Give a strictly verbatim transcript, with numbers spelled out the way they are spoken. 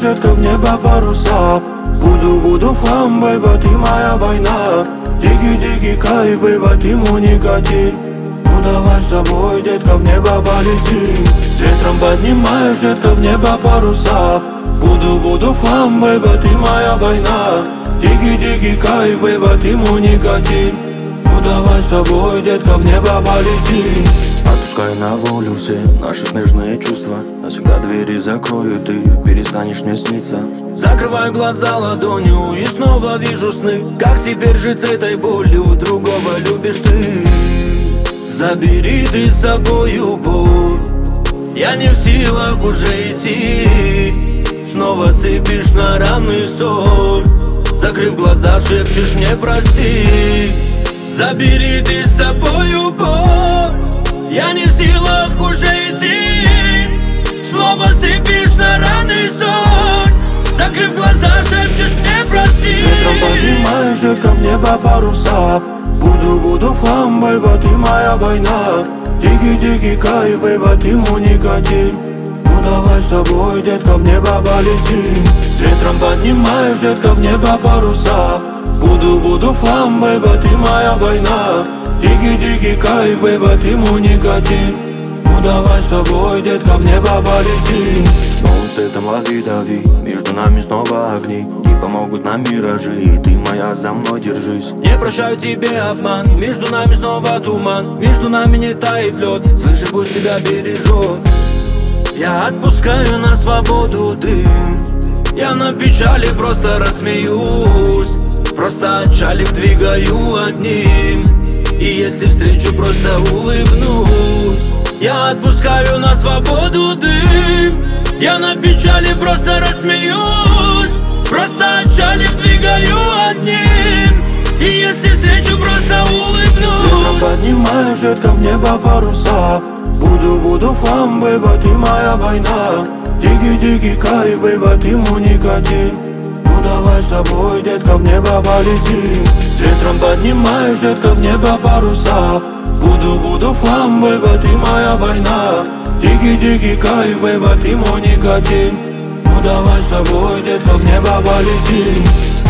детка, в небо паруса. Буду, буду флам, бэйба, ты моя война. Дикий-дикий кайф, бэйба, ты мой никотин. Ну давай с тобой, детка, в небо полетим. С ветром поднимаешь, детка, в небо паруса. Буду, буду флам, бэйба, ты моя война. Дикий-дикий кайф, бэйба, ты мой никотин. Ну давай с тобой, детка, в небо полетим. Отпускай на волю все наши смежные чувства. Навсегда двери закрою, ты перестанешь мне сниться. Закрываю глаза ладонью и снова вижу сны. Как теперь жить с этой болью, другого любишь ты. Забери ты с собою боль, я не в силах уже идти. Снова сыпешь на раны соль, закрыв глаза, шепчешь мне прости. Забери ты с собою боль, я не в силах уже идти. Снова сыпешь на раны соль, закрыв глаза, шепчешь мне прости. С ветром поднимаешь, детка, в небо паруса. Буду, буду флам, бэйба, ты моя война. Дикий-дикий кайф, бэйба, ты мой никотин. Ну давай с тобой, детка, в небо полетим. С ветром поднимаешь, детка, в небо паруса. Буду, буду флам, бэйба, ты моя война. Дикий-дикий кайф, бэйба, ты мой никотин. Ну давай с тобой, детка, в небо полетим. Солнце там лови-дави, между нами снова огни. Не помогут нам миражи, и ты моя, за мной держись. Не прощаю тебе обман, между нами снова туман. Между нами не тает лед, свыше пусть тебя бережет. Я отпускаю на свободу дым, я на печали просто рассмеюсь. Просто отчалив двигаю одним, и если встречу, просто улыбнусь. Я отпускаю на свободу дым, я на печали просто рассмеюсь. Просто отчалив двигаю одним, и если встречу, просто улыбнусь. Поднимаешь, детка, в небо паруса. Буду, буду флам, бэйба, ты моя война. Дикий-дикий кайф, бэйба, ты мой никотин. Ну давай с тобой, детка, в небо полетим. С ветром поднимаешь, детка, в небо паруса. Буду, буду флам, бэйба, ты моя война. Дикий-дикий кайф, бэйба, ты мой никотин. Ну давай с тобой, детка, в небо полетим.